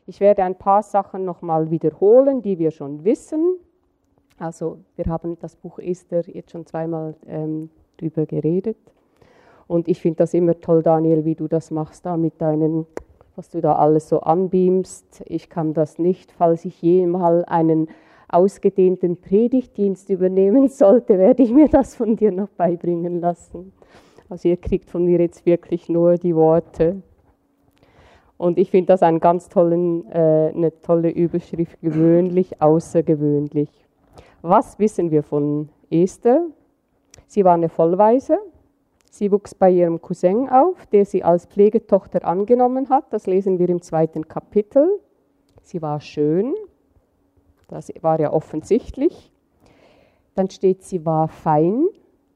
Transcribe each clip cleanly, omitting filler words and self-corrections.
Ich werde ein paar Sachen nochmal wiederholen, die wir schon wissen. Also wir haben das Buch Esther jetzt schon zweimal drüber geredet. Und ich finde das immer toll, Daniel, wie du das machst da mit deinen, was du da alles so anbeamst. Ich kann das nicht. Falls ich jemals einen ausgedehnten Predigtdienst übernehmen sollte, werde ich mir das von dir noch beibringen lassen. Also ihr kriegt von mir jetzt wirklich nur die Worte. Und ich finde das eine tolle Überschrift, gewöhnlich, außergewöhnlich. Was wissen wir von Esther? Sie war eine Vollwaise. Sie wuchs bei ihrem Cousin auf, der sie als Pflegetochter angenommen hat. Das lesen wir im 2. Kapitel. Sie war schön. Das war ja offensichtlich. Dann steht, sie war fein.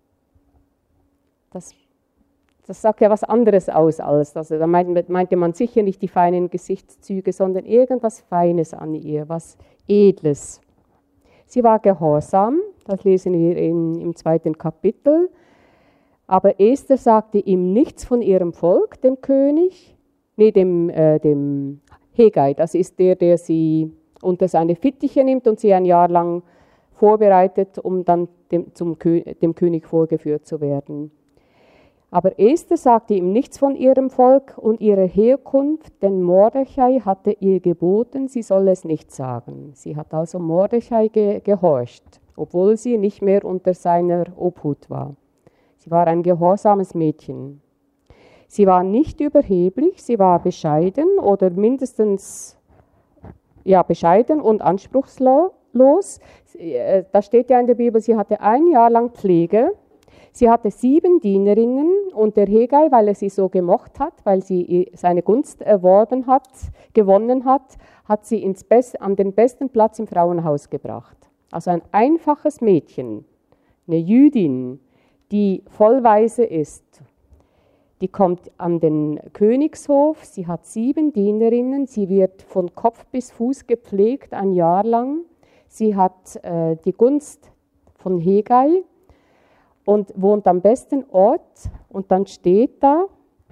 Das sagt ja was anderes aus als das. Da meinte man sicher nicht die feinen Gesichtszüge, sondern irgendwas Feines an ihr, was Edles. Sie war gehorsam, das lesen wir im 2. Kapitel. Aber Esther sagte ihm nichts von ihrem Volk, dem König, dem Hegai. Das ist der sie unter seine Fittiche nimmt und sie ein Jahr lang vorbereitet, um dann dem König vorgeführt zu werden. Aber Esther sagte ihm nichts von ihrem Volk und ihrer Herkunft, denn Mordechai hatte ihr geboten, sie solle es nicht sagen. Sie hat also Mordechai gehorcht, obwohl sie nicht mehr unter seiner Obhut war. Sie war ein gehorsames Mädchen. Sie war nicht überheblich, sie war bescheiden oder mindestens bescheiden und anspruchslos. Da steht ja in der Bibel, sie hatte ein Jahr lang Pflege. Sie hatte 7 Dienerinnen und der Hegai, weil er sie so gemocht hat, weil sie seine Gunst gewonnen hat, hat sie an den besten Platz im Frauenhaus gebracht. Also ein einfaches Mädchen, eine Jüdin, die vollweise ist. Die kommt an den Königshof, sie hat 7 Dienerinnen, sie wird von Kopf bis Fuß gepflegt, ein Jahr lang. Sie hat die Gunst von Hegai und wohnt am besten Ort. Und dann steht da,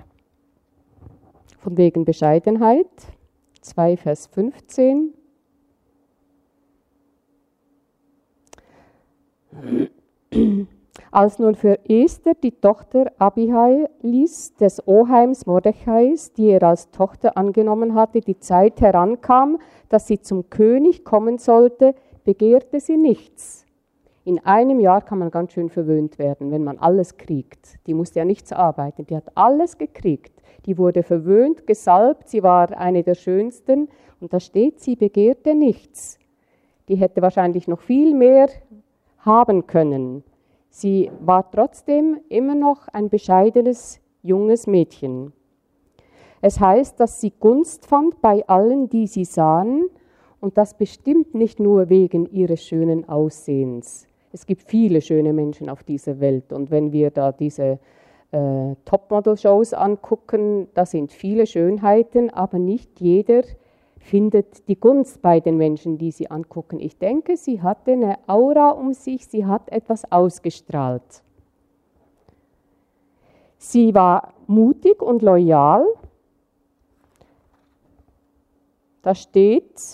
von wegen Bescheidenheit, 2 Vers 15. Als nun für Esther, die Tochter Abihailis, des Oheims Mordechais, die er als Tochter angenommen hatte, die Zeit herankam, dass sie zum König kommen sollte, begehrte sie nichts. In einem Jahr kann man ganz schön verwöhnt werden, wenn man alles kriegt. Die musste ja nichts arbeiten, die hat alles gekriegt. Die wurde verwöhnt, gesalbt, sie war eine der schönsten. Und da steht, sie begehrte nichts. Die hätte wahrscheinlich noch viel mehr haben können. Sie war trotzdem immer noch ein bescheidenes, junges Mädchen. Es heißt, dass sie Gunst fand bei allen, die sie sahen, und das bestimmt nicht nur wegen ihres schönen Aussehens. Es gibt viele schöne Menschen auf dieser Welt und wenn wir da diese Topmodel-Shows angucken, da sind viele Schönheiten, aber nicht jeder findet die Gunst bei den Menschen, die sie angucken. Ich denke, sie hatte eine Aura um sich, sie hat etwas ausgestrahlt. Sie war mutig und loyal. Da steht,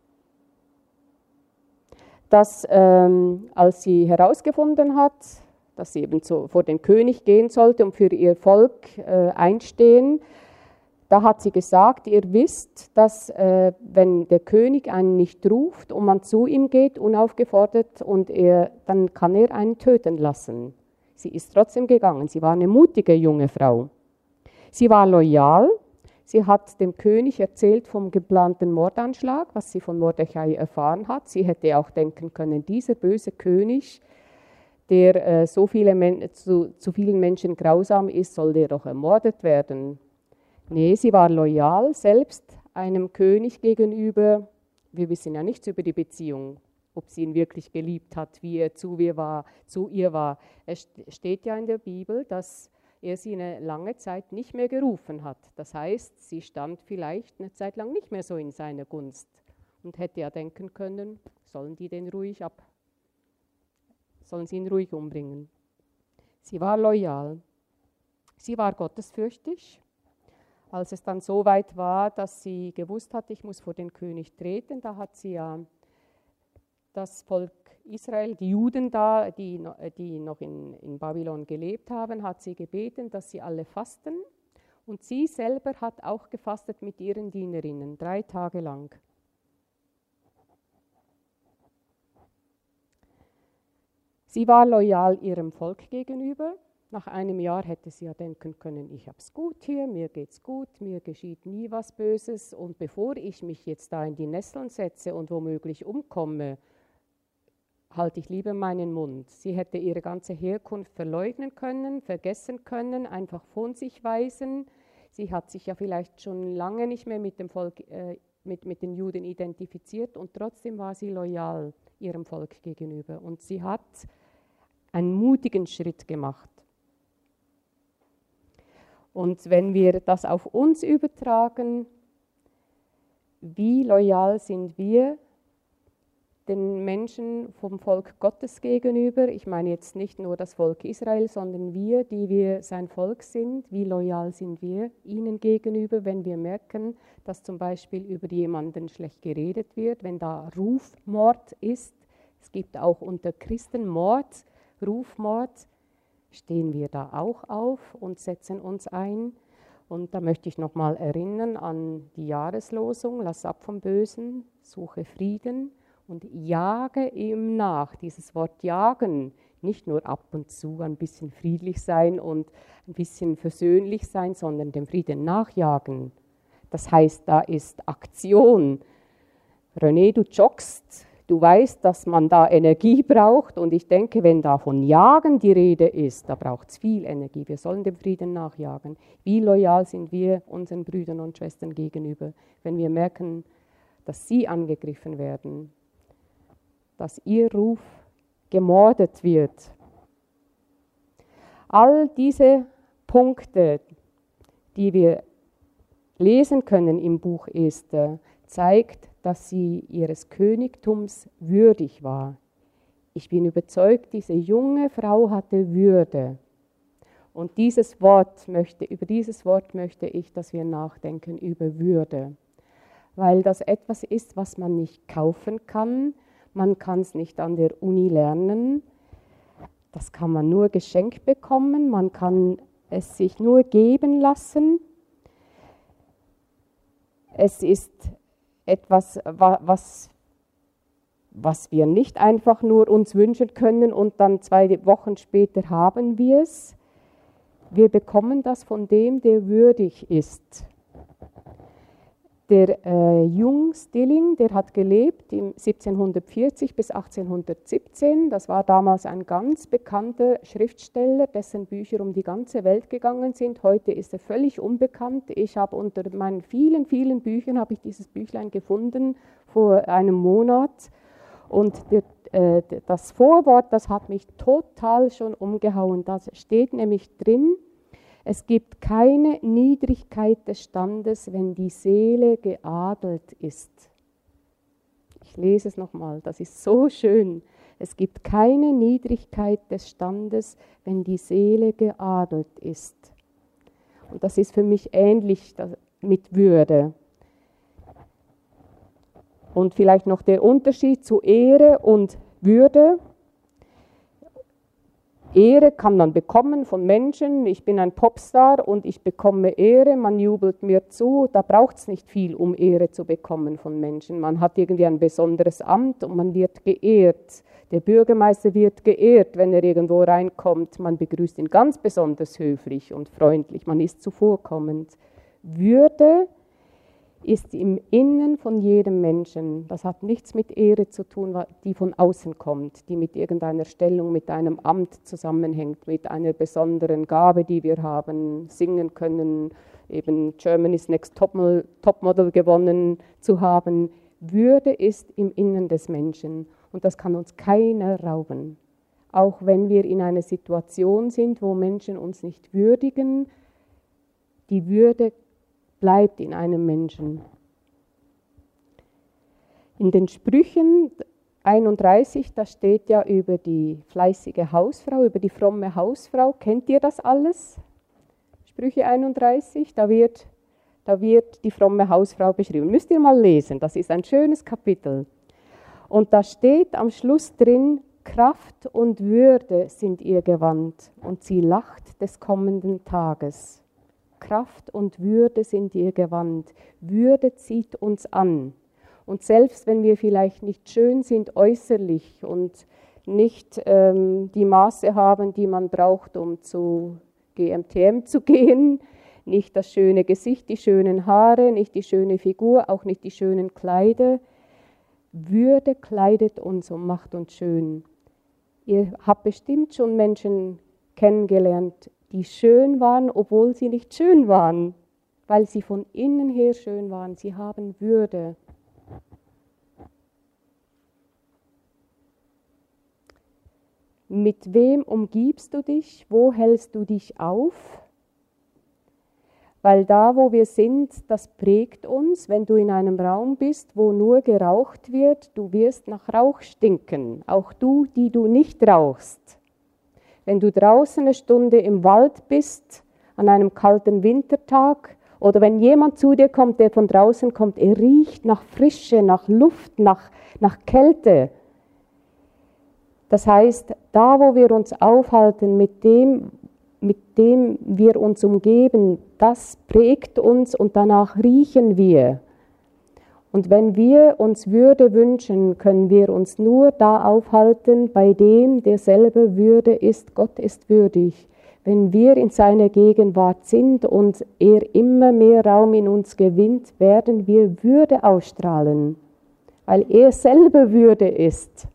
dass als sie herausgefunden hat, dass sie eben vor den König gehen sollte und für ihr Volk einstehen, da hat sie gesagt, ihr wisst, dass wenn der König einen nicht ruft und man zu ihm geht, unaufgefordert, dann kann er einen töten lassen. Sie ist trotzdem gegangen. Sie war eine mutige junge Frau. Sie war loyal. Sie hat dem König erzählt vom geplanten Mordanschlag, was sie von Mordechai erfahren hat. Sie hätte auch denken können, dieser böse König, der zu vielen Menschen grausam ist, soll der doch ermordet werden. Nee, sie war loyal, selbst einem König gegenüber. Wir wissen ja nichts über die Beziehung, ob sie ihn wirklich geliebt hat, wie er zu ihr war. Es steht ja in der Bibel, dass er sie eine lange Zeit nicht mehr gerufen hat. Das heißt, sie stand vielleicht eine Zeit lang nicht mehr so in seiner Gunst und hätte ja denken können, sollen sie ihn ruhig umbringen. Sie war loyal. Sie war gottesfürchtig. Als es dann so weit war, dass sie gewusst hat, ich muss vor den König treten, da hat sie ja das Volk Israel, die Juden da, die noch in Babylon gelebt haben, hat sie gebeten, dass sie alle fasten. Und sie selber hat auch gefastet mit ihren Dienerinnen, 3 Tage lang. Sie war loyal ihrem Volk gegenüber. Nach einem Jahr hätte sie ja denken können, ich habe es gut hier, mir geht's gut, mir geschieht nie was Böses. Und bevor ich mich jetzt da in die Nesseln setze und womöglich umkomme, halte ich lieber meinen Mund. Sie hätte ihre ganze Herkunft verleugnen können, vergessen können, einfach von sich weisen. Sie hat sich ja vielleicht schon lange nicht mehr mit dem Volk, mit den Juden identifiziert und trotzdem war sie loyal ihrem Volk gegenüber. Und sie hat einen mutigen Schritt gemacht. Und wenn wir das auf uns übertragen, wie loyal sind wir den Menschen vom Volk Gottes gegenüber? Ich meine jetzt nicht nur das Volk Israel, sondern wir, die wir sein Volk sind. Wie loyal sind wir ihnen gegenüber, wenn wir merken, dass zum Beispiel über jemanden schlecht geredet wird, wenn da Rufmord ist? Es gibt auch unter Christen Mord, Rufmord. Stehen wir da auch auf und setzen uns ein? Und da möchte ich nochmal erinnern an die Jahreslosung, lass ab vom Bösen, suche Frieden und jage ihm nach. Dieses Wort jagen, nicht nur ab und zu ein bisschen friedlich sein und ein bisschen versöhnlich sein, sondern dem Frieden nachjagen. Das heißt, da ist Aktion. René, du joggst, du weißt, dass man da Energie braucht und ich denke, wenn da von Jagen die Rede ist, da braucht es viel Energie. Wir sollen dem Frieden nachjagen. Wie loyal sind wir unseren Brüdern und Schwestern gegenüber, wenn wir merken, dass sie angegriffen werden, dass ihr Ruf gemordet wird. All diese Punkte, die wir lesen können im Buch Esther, zeigt, dass sie ihres Königtums würdig war. Ich bin überzeugt, diese junge Frau hatte Würde. Und über dieses Wort möchte ich, dass wir nachdenken, über Würde. Weil das etwas ist, was man nicht kaufen kann. Man kann es nicht an der Uni lernen. Das kann man nur geschenkt bekommen. Man kann es sich nur geben lassen. Es ist etwas, was wir nicht einfach nur uns wünschen können und dann 2 Wochen später haben wir es. Wir bekommen das von dem, der würdig ist. Der Jung Stilling, der hat gelebt im 1740 bis 1817. Das war damals ein ganz bekannter Schriftsteller, dessen Bücher um die ganze Welt gegangen sind. Heute ist er völlig unbekannt. Ich habe unter meinen vielen, vielen Büchern habe ich dieses Büchlein gefunden vor einem Monat. Und das Vorwort, das hat mich total schon umgehauen. Da steht nämlich drin: Es gibt keine Niedrigkeit des Standes, wenn die Seele geadelt ist. Ich lese es nochmal, das ist so schön. Es gibt keine Niedrigkeit des Standes, wenn die Seele geadelt ist. Und das ist für mich ähnlich mit Würde. Und vielleicht noch der Unterschied zu Ehre und Würde. Ehre kann man bekommen von Menschen. Ich bin ein Popstar und ich bekomme Ehre, man jubelt mir zu. Da braucht es nicht viel, um Ehre zu bekommen von Menschen. Man hat irgendwie ein besonderes Amt und man wird geehrt. Der Bürgermeister wird geehrt, wenn er irgendwo reinkommt. Man begrüßt ihn ganz besonders höflich und freundlich. Man ist zuvorkommend. Würde ist im Innen von jedem Menschen. Das hat nichts mit Ehre zu tun, die von außen kommt, die mit irgendeiner Stellung, mit einem Amt zusammenhängt, mit einer besonderen Gabe, die wir haben, singen können, eben Germany's Next Topmodel gewonnen zu haben. Würde ist im Innen des Menschen und das kann uns keiner rauben. Auch wenn wir in einer Situation sind, wo Menschen uns nicht würdigen, die Würde bleibt in einem Menschen. In den Sprüchen 31, da steht ja über die fleißige Hausfrau, über die fromme Hausfrau. Kennt ihr das alles? Sprüche 31, da wird Da wird die fromme Hausfrau beschrieben. Müsst ihr mal lesen, das ist ein schönes Kapitel. Und da steht am Schluss drin, Kraft und Würde sind ihr Gewand und sie lacht des kommenden Tages. Kraft und Würde sind ihr Gewand. Würde zieht uns an. Und selbst wenn wir vielleicht nicht schön sind äußerlich und nicht die Maße haben, die man braucht, um zu GMTM zu gehen, nicht das schöne Gesicht, die schönen Haare, nicht die schöne Figur, auch nicht die schönen Kleider. Würde kleidet uns und macht uns schön. Ihr habt bestimmt schon Menschen kennengelernt, die schön waren, obwohl sie nicht schön waren, weil sie von innen her schön waren. Sie haben Würde. Mit wem umgibst du dich? Wo hältst du dich auf? Weil da, wo wir sind, das prägt uns. Wenn du in einem Raum bist, wo nur geraucht wird, du wirst nach Rauch stinken. Auch du, die du nicht rauchst. Wenn du draußen eine Stunde im Wald bist, an einem kalten Wintertag, oder wenn jemand zu dir kommt, der von draußen kommt, er riecht nach Frische, nach Luft, nach Kälte. Das heißt, da, wo wir uns aufhalten, mit dem wir uns umgeben, das prägt uns und danach riechen wir. Und wenn wir uns Würde wünschen, können wir uns nur da aufhalten, bei dem, der selber Würde ist. Gott ist würdig. Wenn wir in seiner Gegenwart sind und er immer mehr Raum in uns gewinnt, werden wir Würde ausstrahlen, weil er selber Würde ist.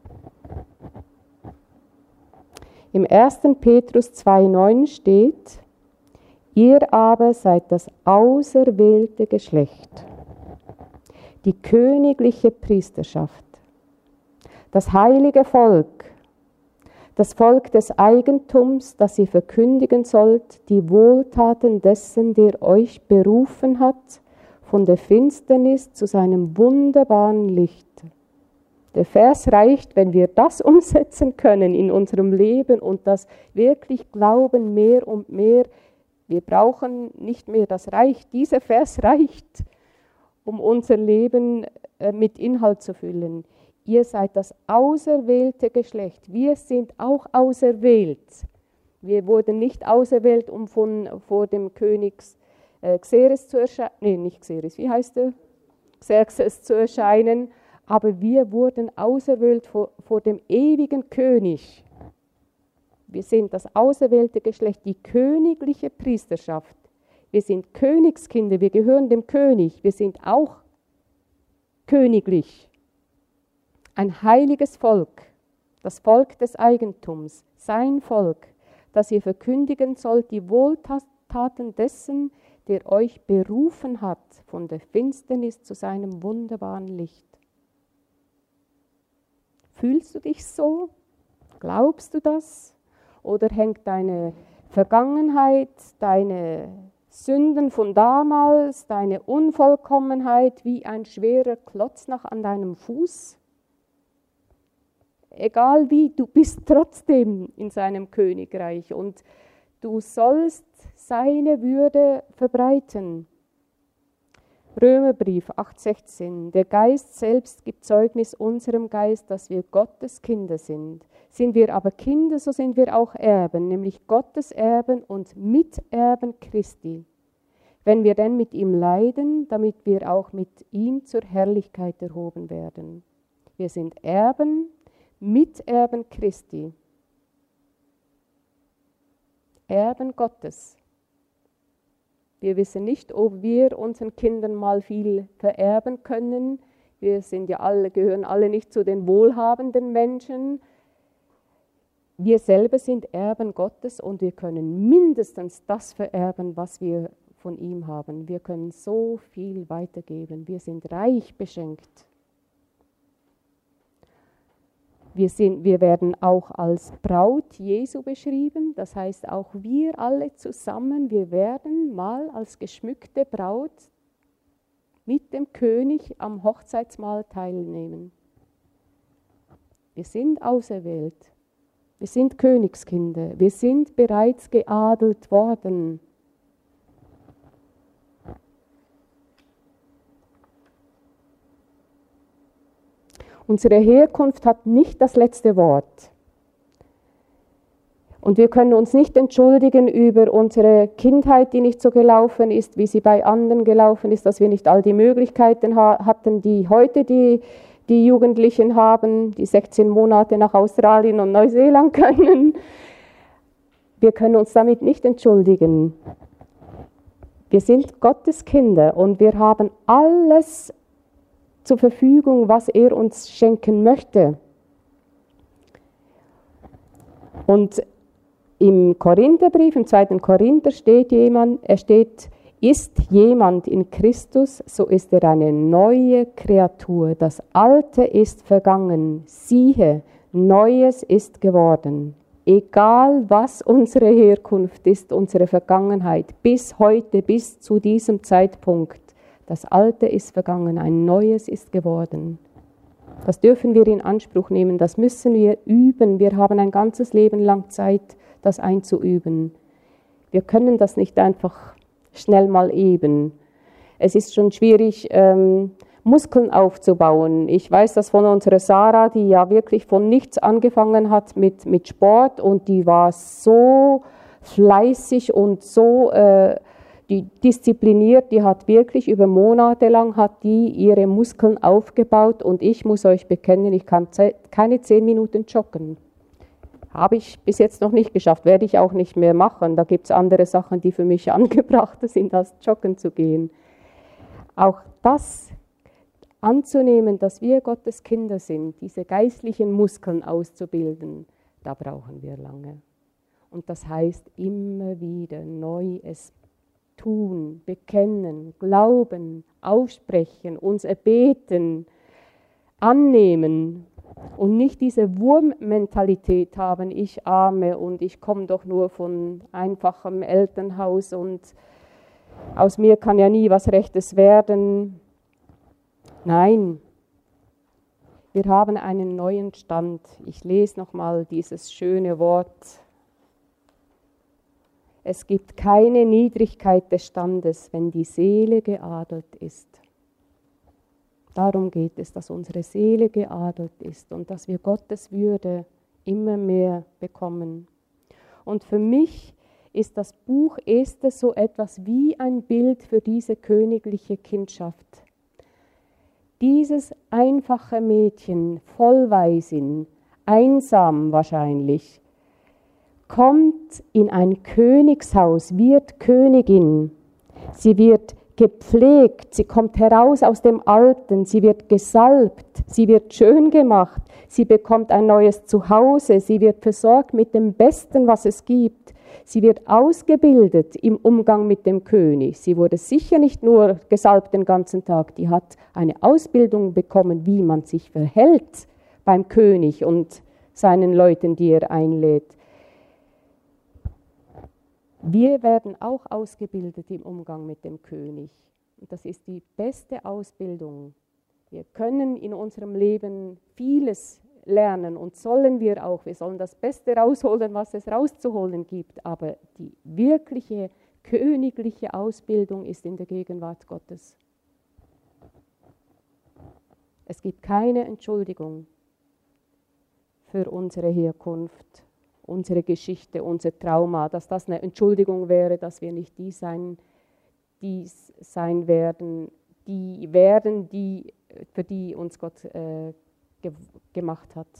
Im 1. Petrus 2,9 steht, ihr aber seid das auserwählte Geschlecht, die königliche Priesterschaft, das heilige Volk, das Volk des Eigentums, das ihr verkündigen sollt, die Wohltaten dessen, der euch berufen hat, von der Finsternis zu seinem wunderbaren Licht. Der Vers reicht, wenn wir das umsetzen können in unserem Leben und das wirklich glauben mehr und mehr. Wir brauchen nicht mehr das Reich. Dieser Vers reicht, um unser Leben mit Inhalt zu füllen. Ihr seid das auserwählte Geschlecht. Wir sind auch auserwählt. Wir wurden nicht auserwählt, um vor dem König Xerxes zu erscheinen. Nee, nicht Xerxes, wie heißt er? Xerxes zu erscheinen. Aber wir wurden auserwählt vor dem ewigen König. Wir sind das auserwählte Geschlecht, die königliche Priesterschaft. Wir sind Königskinder, wir gehören dem König. Wir sind auch königlich. Ein heiliges Volk, das Volk des Eigentums, sein Volk, das ihr verkündigen sollt, die Wohltaten dessen, der euch berufen hat, von der Finsternis zu seinem wunderbaren Licht. Fühlst du dich so? Glaubst du das? Oder hängt deine Vergangenheit, deine Sünden von damals, deine Unvollkommenheit wie ein schwerer Klotz noch an deinem Fuß? Egal wie, du bist trotzdem in seinem Königreich und du sollst seine Würde verbreiten. Römerbrief 8,16. Der Geist selbst gibt Zeugnis unserem Geist, dass wir Gottes Kinder sind. Sind wir aber Kinder, so sind wir auch Erben, nämlich Gottes Erben und Miterben Christi. Wenn wir denn mit ihm leiden, damit wir auch mit ihm zur Herrlichkeit erhoben werden. Wir sind Erben, Miterben Christi. Erben Gottes. Wir wissen nicht, ob wir unseren Kindern mal viel vererben können. Wir sind ja alle, gehören alle nicht zu den wohlhabenden Menschen. Wir selber sind Erben Gottes und wir können mindestens das vererben, was wir von ihm haben. Wir können so viel weitergeben. Wir sind reich beschenkt. Wir werden auch als Braut Jesu beschrieben, das heißt auch wir alle zusammen, wir werden mal als geschmückte Braut mit dem König am Hochzeitsmahl teilnehmen. Wir sind auserwählt, wir sind Königskinder, wir sind bereits geadelt worden. Unsere Herkunft hat nicht das letzte Wort. Und wir können uns nicht entschuldigen über unsere Kindheit, die nicht so gelaufen ist, wie sie bei anderen gelaufen ist, dass wir nicht all die Möglichkeiten hatten, die heute die Jugendlichen haben, die 16 Monate nach Australien und Neuseeland können. Wir können uns damit nicht entschuldigen. Wir sind Gottes Kinder und wir haben alles zur Verfügung, was er uns schenken möchte. Und im Korintherbrief, im 2. Korinther steht ist jemand in Christus, so ist er eine neue Kreatur. Das Alte ist vergangen, siehe, Neues ist geworden. Egal was unsere Herkunft ist, unsere Vergangenheit, bis heute, bis zu diesem Zeitpunkt, das Alte ist vergangen, ein Neues ist geworden. Das dürfen wir in Anspruch nehmen, das müssen wir üben. Wir haben ein ganzes Leben lang Zeit, das einzuüben. Wir können das nicht einfach schnell mal eben. Es ist schon schwierig, Muskeln aufzubauen. Ich weiß das von unserer Sarah, die ja wirklich von nichts angefangen hat mit Sport und die war so fleißig und so diszipliniert, die hat wirklich über Monate lang hat die ihre Muskeln aufgebaut und ich muss euch bekennen, ich kann keine 10 Minuten joggen. Habe ich bis jetzt noch nicht geschafft, werde ich auch nicht mehr machen. Da gibt es andere Sachen, die für mich angebrachter sind, als joggen zu gehen. Auch das anzunehmen, dass wir Gottes Kinder sind, diese geistlichen Muskeln auszubilden, da brauchen wir lange. Und das heißt immer wieder neu es tun, bekennen, glauben, aussprechen, uns erbeten, annehmen. Und nicht diese Wurmmentalität haben, ich arme und ich komme doch nur von einfachem Elternhaus und aus mir kann ja nie was Rechtes werden. Nein, wir haben einen neuen Stand. Ich lese nochmal dieses schöne Wort. Es gibt keine Niedrigkeit des Standes, wenn die Seele geadelt ist. Darum geht es, dass unsere Seele geadelt ist und dass wir Gottes Würde immer mehr bekommen. Und für mich ist das Buch Esther so etwas wie ein Bild für diese königliche Kindschaft. Dieses einfache Mädchen, Vollwaisin, einsam wahrscheinlich, kommt in ein Königshaus, wird Königin. Sie wird gepflegt, sie kommt heraus aus dem Alten, sie wird gesalbt, sie wird schön gemacht, sie bekommt ein neues Zuhause, sie wird versorgt mit dem Besten, was es gibt. Sie wird ausgebildet im Umgang mit dem König. Sie wurde sicher nicht nur gesalbt den ganzen Tag, die hat eine Ausbildung bekommen, wie man sich verhält beim König und seinen Leuten, die er einlädt. Wir werden auch ausgebildet im Umgang mit dem König. Und das ist die beste Ausbildung. Wir können in unserem Leben vieles lernen und sollen wir auch. Wir sollen das Beste rausholen, was es rauszuholen gibt. Aber die wirkliche königliche Ausbildung ist in der Gegenwart Gottes. Es gibt keine Entschuldigung für unsere Herkunft, unsere Geschichte, unser Trauma, dass das eine Entschuldigung wäre, dass wir nicht die sein werden, für die uns Gott gemacht hat.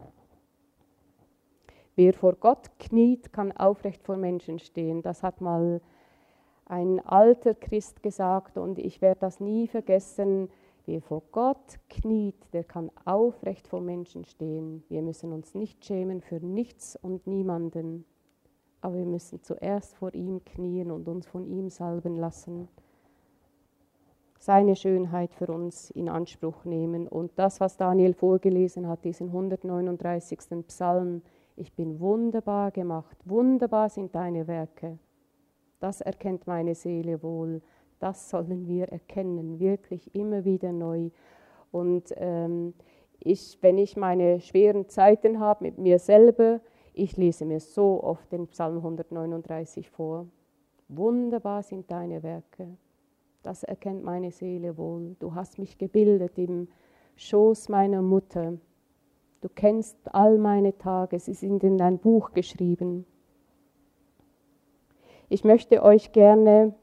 Wer vor Gott kniet, kann aufrecht vor Menschen stehen. Das hat mal ein alter Christ gesagt und ich werde das nie vergessen. Wer vor Gott kniet, der kann aufrecht vor Menschen stehen. Wir müssen uns nicht schämen für nichts und niemanden, aber wir müssen zuerst vor ihm knien und uns von ihm salben lassen. Seine Schönheit für uns in Anspruch nehmen. Und das, was Daniel vorgelesen hat, diesen 139. Psalm, ich bin wunderbar gemacht, wunderbar sind deine Werke. Das erkennt meine Seele wohl. Das sollen wir erkennen, wirklich immer wieder neu. Und wenn ich meine schweren Zeiten habe mit mir selber, ich lese mir so oft den Psalm 139 vor. Wunderbar sind deine Werke. Das erkennt meine Seele wohl. Du hast mich gebildet im Schoß meiner Mutter. Du kennst all meine Tage, sie sind in dein Buch geschrieben. Ich möchte euch gerne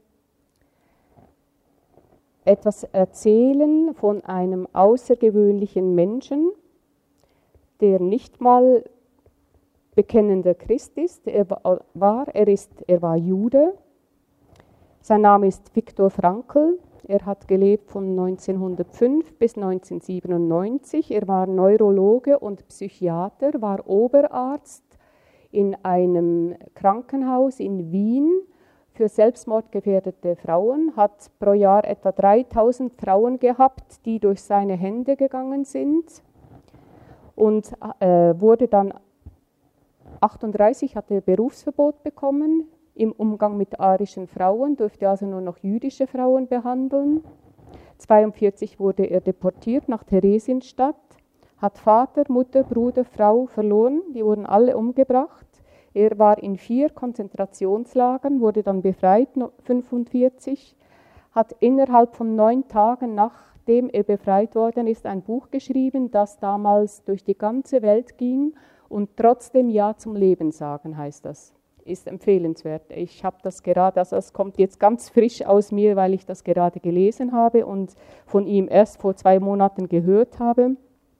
etwas erzählen von einem außergewöhnlichen Menschen, der nicht mal bekennender Christ ist. Er war Jude. Sein Name ist Viktor Frankl. Er hat gelebt von 1905 bis 1997. Er war Neurologe und Psychiater, war Oberarzt in einem Krankenhaus in Wien für selbstmordgefährdete Frauen, hat pro Jahr etwa 3000 Frauen gehabt, die durch seine Hände gegangen sind, und wurde dann 38, hatte Berufsverbot bekommen im Umgang mit arischen Frauen, durfte also nur noch jüdische Frauen behandeln. 1942 wurde er deportiert nach Theresienstadt, hat Vater, Mutter, Bruder, Frau verloren, die wurden alle umgebracht. Er war in 4 Konzentrationslagern, wurde dann befreit, 1945, hat innerhalb von 9 Tagen, nachdem er befreit worden ist, ein Buch geschrieben, das damals durch die ganze Welt ging, und trotzdem Ja zum Leben sagen, heißt das. Ist empfehlenswert. Ich habe das gerade, also es kommt jetzt ganz frisch aus mir, weil ich das gerade gelesen habe und von ihm erst vor 2 Monaten gehört habe.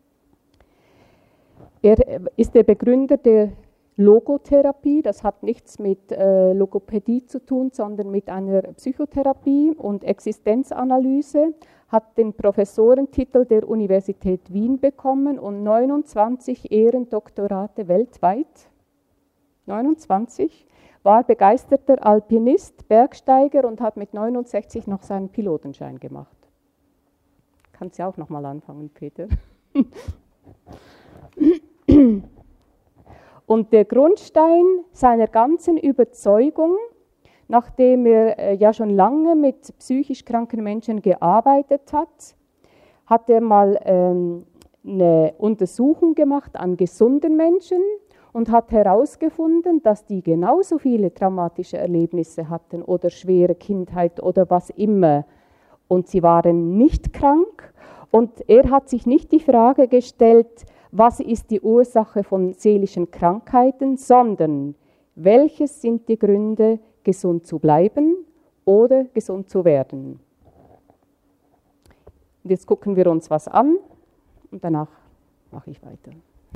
Er ist der Begründer der Logotherapie, das hat nichts mit Logopädie zu tun, sondern mit einer Psychotherapie und Existenzanalyse, hat den Professorentitel der Universität Wien bekommen und 29 Ehrendoktorate weltweit. 29, war begeisterter Alpinist, Bergsteiger und hat mit 69 noch seinen Pilotenschein gemacht. Kannst ja auch noch mal anfangen, Peter. Und der Grundstein seiner ganzen Überzeugung, nachdem er ja schon lange mit psychisch kranken Menschen gearbeitet hat, hat er mal eine Untersuchung gemacht an gesunden Menschen und hat herausgefunden, dass die genauso viele traumatische Erlebnisse hatten oder schwere Kindheit oder was immer. Und sie waren nicht krank. Und er hat sich nicht die Frage gestellt, was ist die Ursache von seelischen Krankheiten, sondern welches sind die Gründe, gesund zu bleiben oder gesund zu werden. Und jetzt gucken wir uns was an und danach mache ich weiter.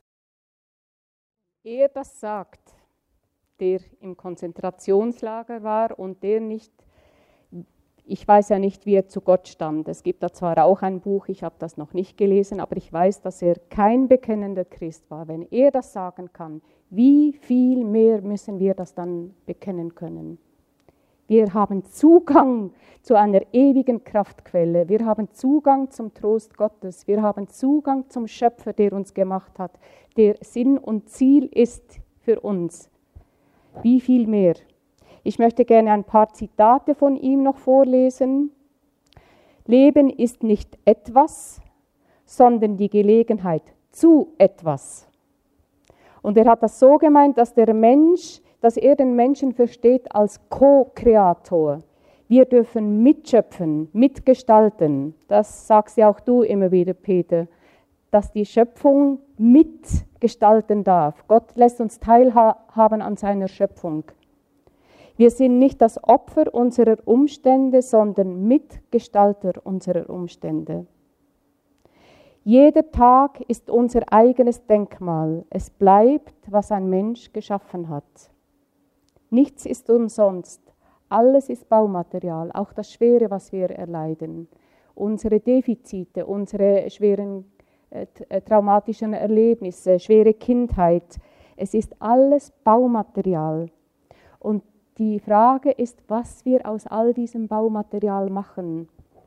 Er das sagt, der im Konzentrationslager war und der nicht, ich weiß ja nicht, wie er zu Gott stand. Es gibt da zwar auch ein Buch, ich habe das noch nicht gelesen, aber ich weiß, dass er kein bekennender Christ war. Wenn er das sagen kann, wie viel mehr müssen wir das dann bekennen können? Wir haben Zugang zu einer ewigen Kraftquelle. Wir haben Zugang zum Trost Gottes. Wir haben Zugang zum Schöpfer, der uns gemacht hat, der Sinn und Ziel ist für uns. Wie viel mehr? Ich möchte gerne ein paar Zitate von ihm noch vorlesen. Leben ist nicht etwas, sondern die Gelegenheit zu etwas. Und er hat das so gemeint, dass er den Menschen versteht als Co-Kreator. Wir dürfen mitschöpfen, mitgestalten. Das sagst ja auch du immer wieder, Peter, dass die Schöpfung mitgestalten darf. Gott lässt uns teilhaben an seiner Schöpfung. Wir sind nicht das Opfer unserer Umstände, sondern Mitgestalter unserer Umstände. Jeder Tag ist unser eigenes Denkmal. Es bleibt, was ein Mensch geschaffen hat. Nichts ist umsonst. Alles ist Baumaterial, auch das Schwere, was wir erleiden. Unsere Defizite, unsere schweren traumatischen Erlebnisse, schwere Kindheit. Es ist alles Baumaterial. Und die Frage ist, was wir aus all diesem Baumaterial machen.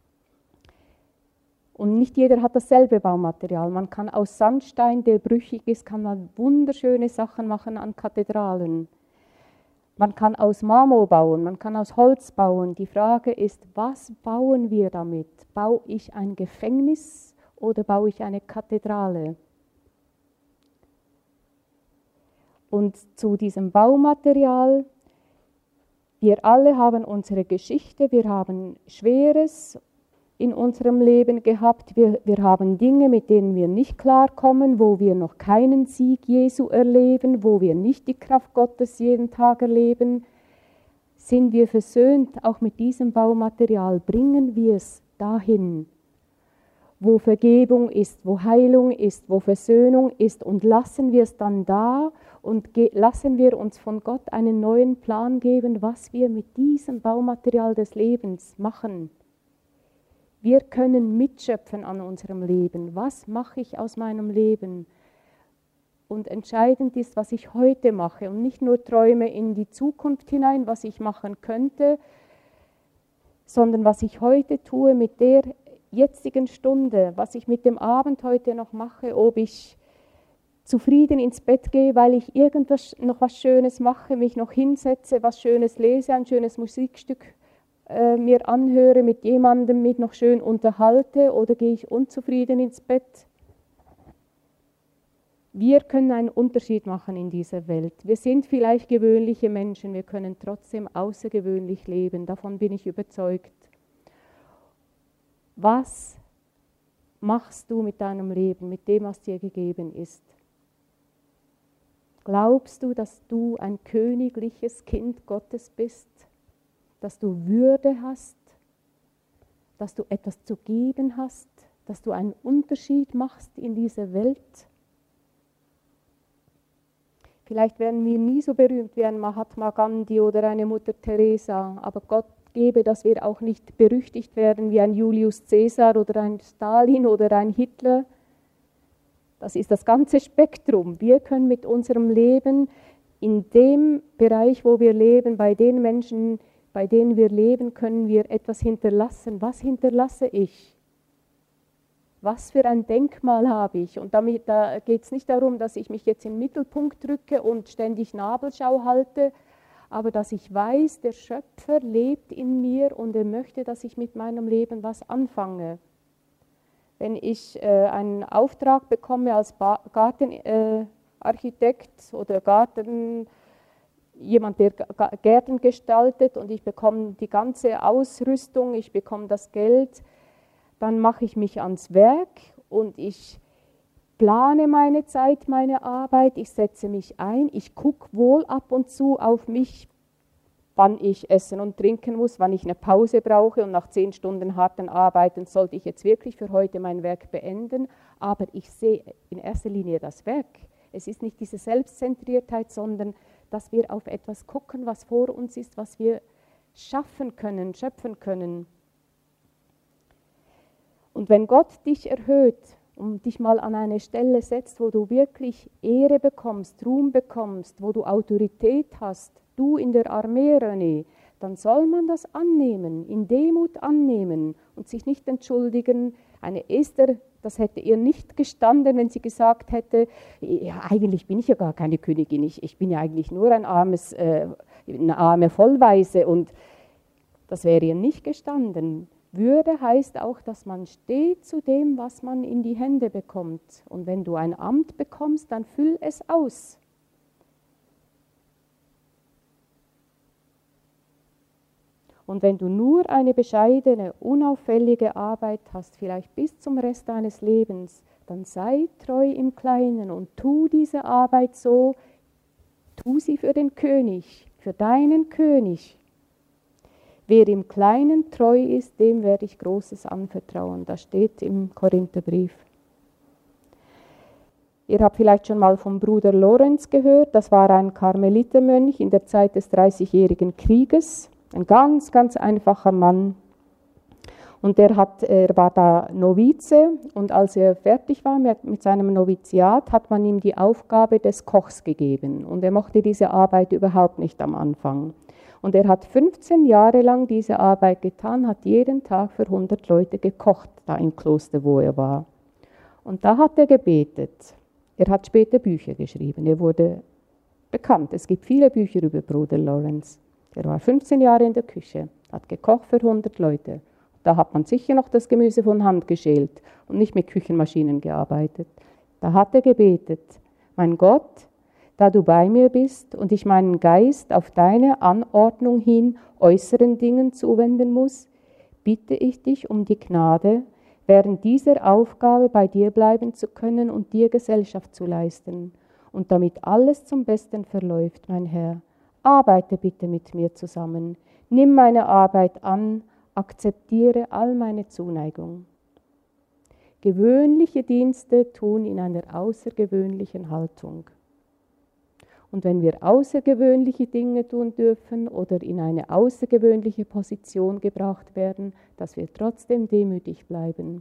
Und nicht jeder hat dasselbe Baumaterial. Man kann aus Sandstein, der brüchig ist, kann man wunderschöne Sachen machen an Kathedralen. Man kann aus Marmor bauen, man kann aus Holz bauen. Die Frage ist, was bauen wir damit? Baue ich ein Gefängnis oder baue ich eine Kathedrale? Und zu diesem Baumaterial, wir alle haben unsere Geschichte, wir haben Schweres in unserem Leben gehabt. Wir haben Dinge, mit denen wir nicht klarkommen, wo wir noch keinen Sieg Jesu erleben, wo wir nicht die Kraft Gottes jeden Tag erleben. Sind wir versöhnt auch mit diesem Baumaterial? Bringen wir es dahin, wo Vergebung ist, wo Heilung ist, wo Versöhnung ist, und lassen wir es dann da und lassen wir uns von Gott einen neuen Plan geben, was wir mit diesem Baumaterial des Lebens machen. Wir können mitschöpfen an unserem Leben. Was mache ich aus meinem Leben? Und entscheidend ist, was ich heute mache und nicht nur träume in die Zukunft hinein, was ich machen könnte, sondern was ich heute tue mit der jetzigen Stunde, was ich mit dem Abend heute noch mache, ob ich zufrieden ins Bett gehe, weil ich noch was Schönes mache, mich noch hinsetze, was Schönes lese, ein schönes Musikstück mir anhöre, mit jemandem mich noch schön unterhalte, oder gehe ich unzufrieden ins Bett. Wir können einen Unterschied machen in dieser Welt. Wir sind vielleicht gewöhnliche Menschen, wir können trotzdem außergewöhnlich leben, davon bin ich überzeugt. Was machst du mit deinem Leben, mit dem, was dir gegeben ist? Glaubst du, dass du ein königliches Kind Gottes bist? Dass du Würde hast? Dass du etwas zu geben hast? Dass du einen Unterschied machst in dieser Welt? Vielleicht werden wir nie so berühmt wie ein Mahatma Gandhi oder eine Mutter Teresa, aber Gott gebe, dass wir auch nicht berüchtigt werden wie ein Julius Caesar oder ein Stalin oder ein Hitler. Das ist das ganze Spektrum. Wir können mit unserem Leben in dem Bereich, wo wir leben, bei den Menschen, bei denen wir leben, können wir etwas hinterlassen. Was hinterlasse ich? Was für ein Denkmal habe ich? Und da geht es nicht darum, dass ich mich jetzt in den Mittelpunkt drücke und ständig Nabelschau halte, aber dass ich weiß, der Schöpfer lebt in mir und er möchte, dass ich mit meinem Leben was anfange. Wenn ich einen Auftrag bekomme als Gartenarchitekt oder jemand, der Gärten gestaltet, und ich bekomme die ganze Ausrüstung, ich bekomme das Geld, dann mache ich mich ans Werk und ich plane meine Zeit, meine Arbeit, ich setze mich ein, ich gucke wohl ab und zu auf mich, wann ich essen und trinken muss, wann ich eine Pause brauche, und nach 10 Stunden harten Arbeiten sollte ich jetzt wirklich für heute mein Werk beenden, aber ich sehe in erster Linie das Werk. Es ist nicht diese Selbstzentriertheit, sondern dass wir auf etwas gucken, was vor uns ist, was wir schaffen können, schöpfen können. Und wenn Gott dich erhöht und dich mal an eine Stelle setzt, wo du wirklich Ehre bekommst, Ruhm bekommst, wo du Autorität hast, du in der Armee, René, dann soll man das annehmen, in Demut annehmen und sich nicht entschuldigen. Eine Esther, das hätte ihr nicht gestanden, wenn sie gesagt hätte, ja, eigentlich bin ich ja gar keine Königin, ich bin ja eigentlich nur eine arme Vollweise, und das wäre ihr nicht gestanden. Würde heißt auch, dass man steht zu dem, was man in die Hände bekommt. Und wenn du ein Amt bekommst, dann füll es aus. Und wenn du nur eine bescheidene, unauffällige Arbeit hast, vielleicht bis zum Rest deines Lebens, dann sei treu im Kleinen und tu diese Arbeit so, tu sie für den König, für deinen König. Wer im Kleinen treu ist, dem werde ich Großes anvertrauen. Das steht im Korintherbrief. Ihr habt vielleicht schon mal vom Bruder Lorenz gehört. Das war ein Karmelitermönch in der Zeit des 30-jährigen Krieges. Ein ganz, ganz einfacher Mann. Und er war da Novize, und als er fertig war mit seinem Noviziat, hat man ihm die Aufgabe des Kochs gegeben. Und er mochte diese Arbeit überhaupt nicht am Anfang. Und er hat 15 Jahre lang diese Arbeit getan, hat jeden Tag für 100 Leute gekocht, da im Kloster, wo er war. Und da hat er gebetet. Er hat später Bücher geschrieben, er wurde bekannt. Es gibt viele Bücher über Bruder Lorenz. Er war 15 Jahre in der Küche, hat gekocht für 100 Leute. Da hat man sicher noch das Gemüse von Hand geschält und nicht mit Küchenmaschinen gearbeitet. Da hat er gebetet, mein Gott, da du bei mir bist und ich meinen Geist auf deine Anordnung hin äußeren Dingen zuwenden muss, bitte ich dich um die Gnade, während dieser Aufgabe bei dir bleiben zu können und dir Gesellschaft zu leisten. Und damit alles zum Besten verläuft, mein Herr, arbeite bitte mit mir zusammen. Nimm meine Arbeit an, akzeptiere all meine Zuneigung. Gewöhnliche Dienste tun in einer außergewöhnlichen Haltung. Und wenn wir außergewöhnliche Dinge tun dürfen oder in eine außergewöhnliche Position gebracht werden, dass wir trotzdem demütig bleiben.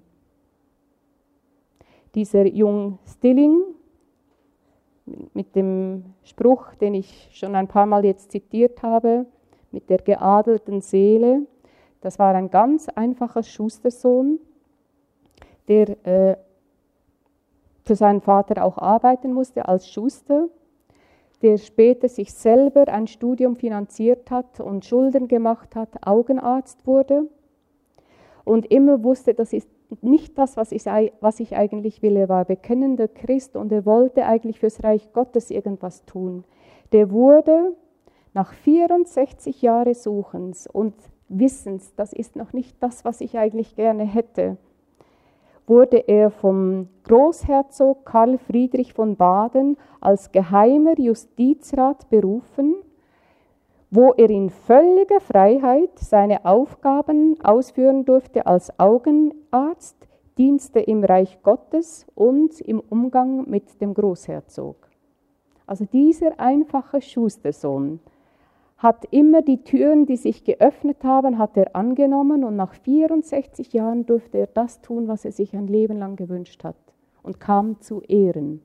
Dieser Jung Stilling mit dem Spruch, den ich schon ein paar Mal jetzt zitiert habe, mit der geadelten Seele, das war ein ganz einfacher Schustersohn, der für seinen Vater auch arbeiten musste als Schuster, der später sich selber ein Studium finanziert hat und Schulden gemacht hat, Augenarzt wurde und immer wusste, das ist nicht das, was ich eigentlich will. Er war bekennender Christ und er wollte eigentlich fürs Reich Gottes irgendwas tun. Der wurde nach 64 Jahren Suchens und Wissens, das ist noch nicht das, was ich eigentlich gerne hätte, wurde er vom Großherzog Karl Friedrich von Baden als geheimer Justizrat berufen, wo er in völliger Freiheit seine Aufgaben ausführen durfte als Augenarzt, Dienste im Reich Gottes und im Umgang mit dem Großherzog. Also dieser einfache Schustersohn hat immer die Türen, die sich geöffnet haben, hat er angenommen und nach 64 Jahren durfte er das tun, was er sich ein Leben lang gewünscht hat und kam zu Ehren.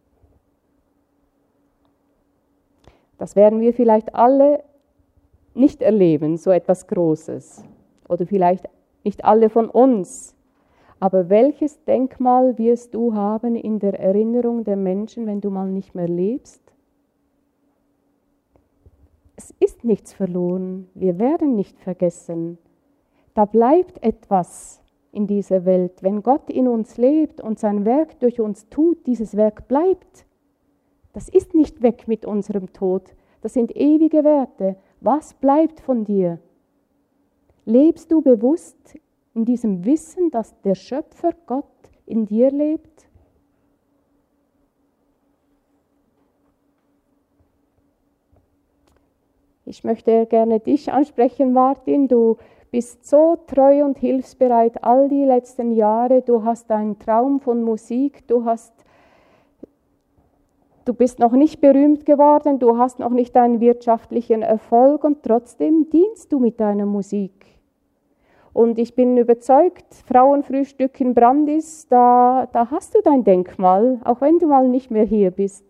Das werden wir vielleicht alle nicht erleben, so etwas Großes. Oder vielleicht nicht alle von uns. Aber welches Denkmal wirst du haben in der Erinnerung der Menschen, wenn du mal nicht mehr lebst? Es ist nichts verloren. Wir werden nicht vergessen. Da bleibt etwas in dieser Welt. Wenn Gott in uns lebt und sein Werk durch uns tut, dieses Werk bleibt. Das ist nicht weg mit unserem Tod. Das sind ewige Werte. Was bleibt von dir? Lebst du bewusst in diesem Wissen, dass der Schöpfer Gott in dir lebt? Ich möchte gerne dich ansprechen, Martin. Du bist so treu und hilfsbereit all die letzten Jahre. Du hast einen Traum von Musik. Du bist noch nicht berühmt geworden. Du hast noch nicht einen wirtschaftlichen Erfolg und trotzdem dienst du mit deiner Musik. Und ich bin überzeugt, Frauenfrühstück in Brandis, da hast du dein Denkmal, auch wenn du mal nicht mehr hier bist.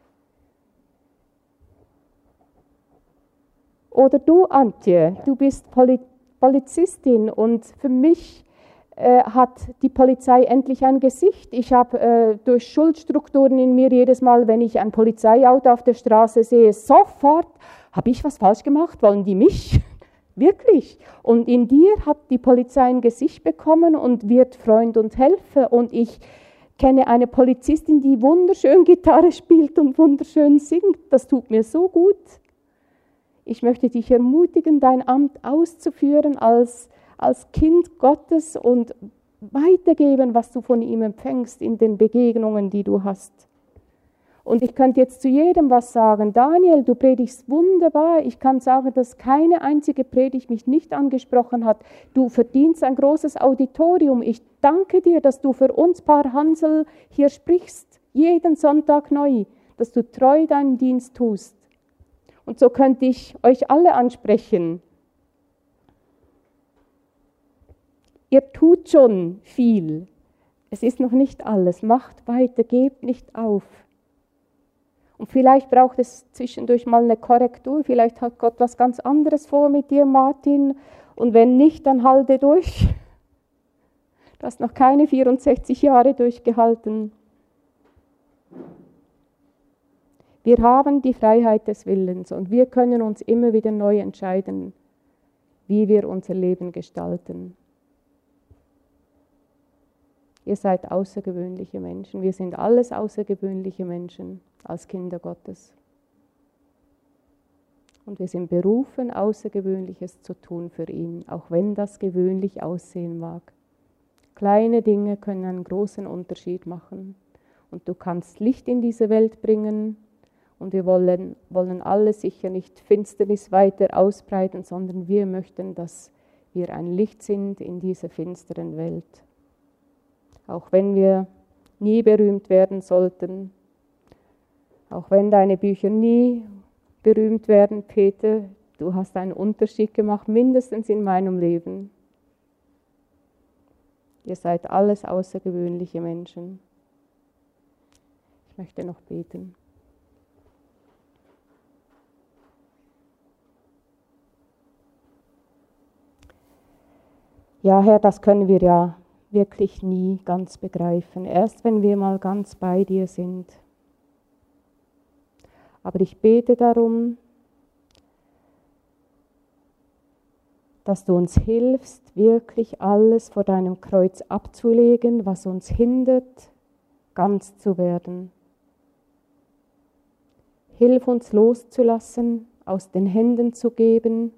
Oder du, Antje, du bist Polizistin und für mich hat die Polizei endlich ein Gesicht. Ich habe durch Schuldstrukturen in mir jedes Mal, wenn ich ein Polizeiauto auf der Straße sehe, sofort, habe ich was falsch gemacht? Wollen die mich? Wirklich. Und in dir hat die Polizei ein Gesicht bekommen und wird Freund und Helfer. Und ich kenne eine Polizistin, die wunderschön Gitarre spielt und wunderschön singt. Das tut mir so gut. Ich möchte dich ermutigen, dein Amt auszuführen als Kind Gottes und weitergeben, was du von ihm empfängst in den Begegnungen, die du hast. Und ich könnte jetzt zu jedem was sagen. Daniel, du predigst wunderbar. Ich kann sagen, dass keine einzige Predigt mich nicht angesprochen hat. Du verdienst ein großes Auditorium. Ich danke dir, dass du für uns Paar Hansel hier sprichst, jeden Sonntag neu, dass du treu deinen Dienst tust. Und so könnte ich euch alle ansprechen. Ihr tut schon viel. Es ist noch nicht alles. Macht weiter, gebt nicht auf. Und vielleicht braucht es zwischendurch mal eine Korrektur. Vielleicht hat Gott was ganz anderes vor mit dir, Martin. Und wenn nicht, dann halte durch. Du hast noch keine 64 Jahre durchgehalten. Wir haben die Freiheit des Willens und wir können uns immer wieder neu entscheiden, wie wir unser Leben gestalten. Ihr seid außergewöhnliche Menschen. Wir sind alles außergewöhnliche Menschen als Kinder Gottes. Und wir sind berufen, Außergewöhnliches zu tun für ihn, auch wenn das gewöhnlich aussehen mag. Kleine Dinge können einen großen Unterschied machen. Und du kannst Licht in diese Welt bringen. Und wir wollen alle sicher nicht Finsternis weiter ausbreiten, sondern wir möchten, dass wir ein Licht sind in dieser finsteren Welt. Auch wenn wir nie berühmt werden sollten, auch wenn deine Bücher nie berühmt werden, Peter, du hast einen Unterschied gemacht, mindestens in meinem Leben. Ihr seid alles außergewöhnliche Menschen. Ich möchte noch beten. Ja, Herr, das können wir ja wirklich nie ganz begreifen. Erst wenn wir mal ganz bei dir sind. Aber ich bete darum, dass du uns hilfst, wirklich alles vor deinem Kreuz abzulegen, was uns hindert, ganz zu werden. Hilf uns loszulassen, aus den Händen zu geben,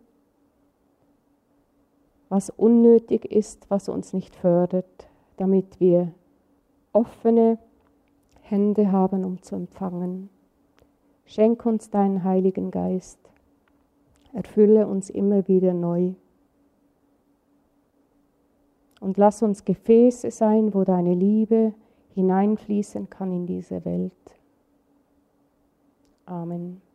was unnötig ist, was uns nicht fördert, damit wir offene Hände haben, um zu empfangen. Schenk uns deinen Heiligen Geist. Erfülle uns immer wieder neu. Und lass uns Gefäße sein, wo deine Liebe hineinfließen kann in diese Welt. Amen.